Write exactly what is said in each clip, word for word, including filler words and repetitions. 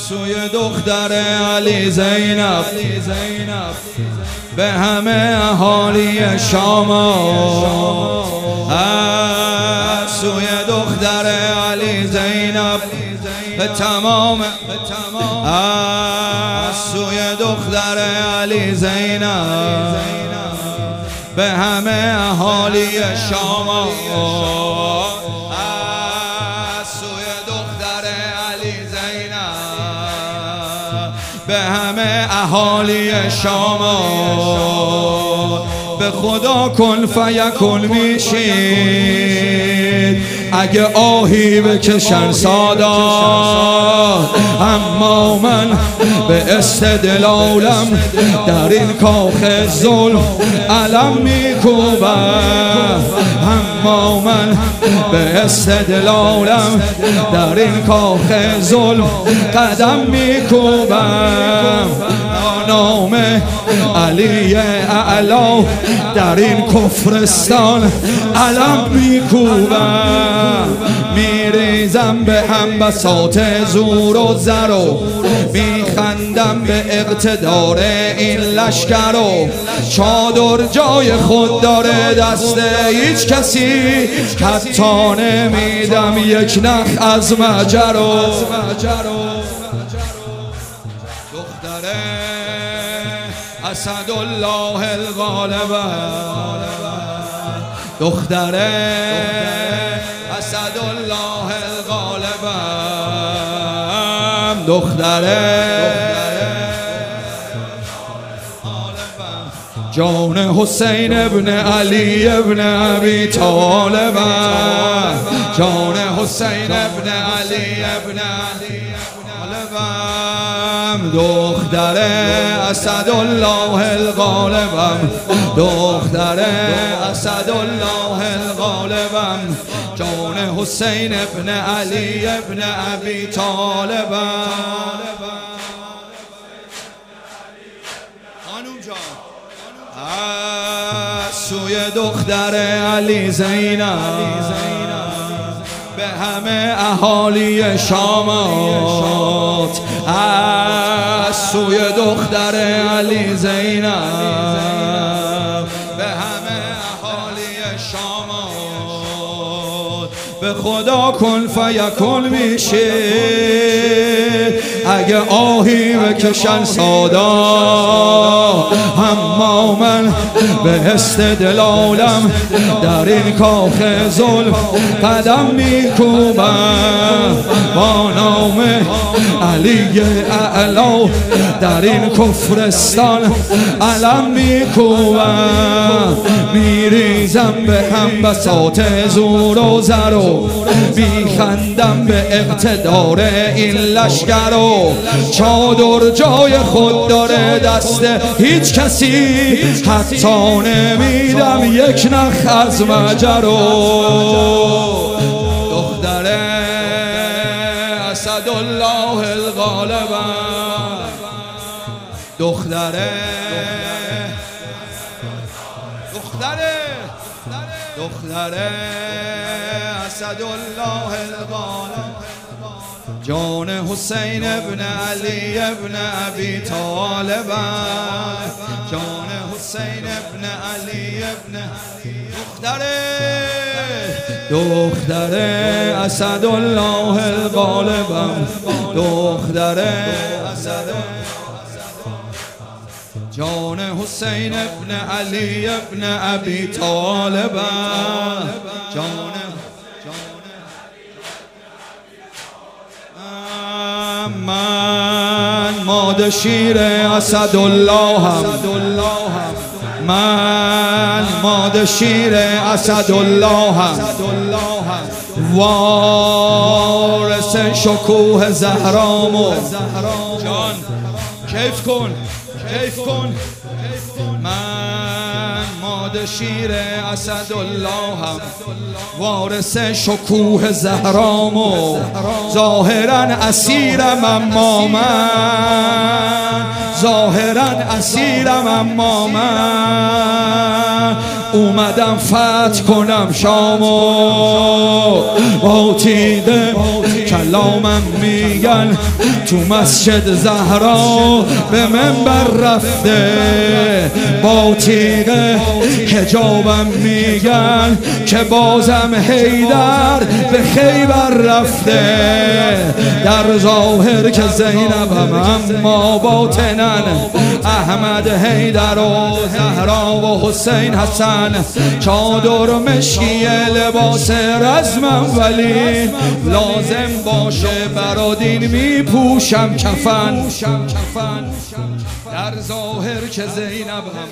سوی دختر علی زینب به همه اهالی شام، سوی دختر علی زینب به تمام سوی دختر علی زینب به همه اهالی شام، سوی دختر علی زینب به همه اهالی شام. به خدا کن فیکون میشید اگه آهی بکشن سادات، اما من به استدلالم در این کاخ ظلم علم میکوبم، اما من به استدلالم در این کاخ ظلم قدم میکوبم. نام علی اعلا در این کفرستان علم میکوبم، میریزم به هم بساط زور و زر و میخندم به اقتدار این لشکر و چادر جای خود داره دست هیچ کسی، حتی نمیدم یک نخ از مجرو. دختر اسدالله الغالب، دختر اسدالله الغالب، دختر جان حسین ابن علی ابن ابی طالب، جان حسین ابن علی ابن ابی طالب، دختر اسدالله الغالب، دختر اسدالله الغالب، جان حسین ابن علی ابن ابی طالب. خانوم جان سوی دختر علی زینب به همه اهالی شامات، از سوی دختر علی زینب به همه اهالی شامات. به خدا کن فیکون میشه اگه آهی بکشن سادا، اما من به استدلالم در این کاخ ظلم قدم میکوبم. با نام علی اعلا در این کفرستان علم میکوبم، میریزم به هم بساط زور و زر و میخندم به اقتدار این لشکر و چادر جای خود داره دست هیچ کسی، حتی نمیدم یک نخ از مجرو. دختر اسدالله الغالب، دختر دختر دختر اسدالله الغالب، جان حسین ابن علی ابن ابی طالب، جان حسین ابن علی ابن دختر دختر اسدالله الغالب، دختر اسدالله جان حسین ابن علی ابن ابی طالب، جان من ماده شیر اسداللهم، من ماده شیر اسداللهم، وارث شکوه زهرام و جان کیف کن کیف کن. من ماده شیر اسداللهم، وارث شکوه زهرام و ظاهرا اسیرم اما من، ظاهرا اسیرم اما من اومدم فتح کنم شامو با تیغ کلامم میگن تو مسجد زهرا به منبر رفته با تیغ حجابم میگن که بازم حیدر به خیبر رفته در ظاهر که زینبم اما باطنن احمد حیدر و زهرا و حسین حسن چادر مشکی لباس رزمم ولی لازم باشه برادین میپوشم کفن در ظاهر که زینبم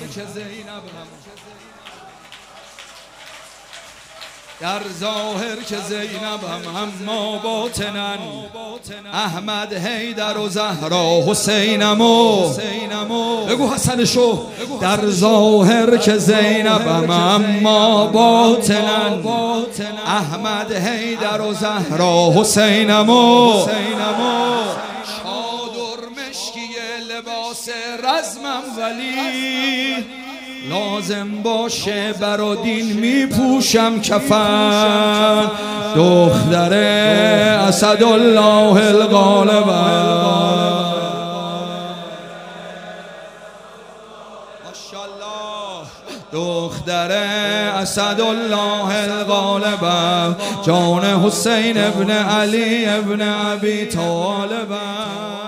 در ظاهر که زینبم اما باطنن احمد حیدر و زهرا حسینمو بگو حسنشو در ظاهر که زینبم اما باطنن احمد حیدر و زهرا حسینمو چادر مشکی لباس رزمم ولی لازم باشه برادین میپوشم کفن دختر اسدالله الغالب ماشاءالله دختر اسدالله الغالب جان حسین ابن علی ابن ابی طالب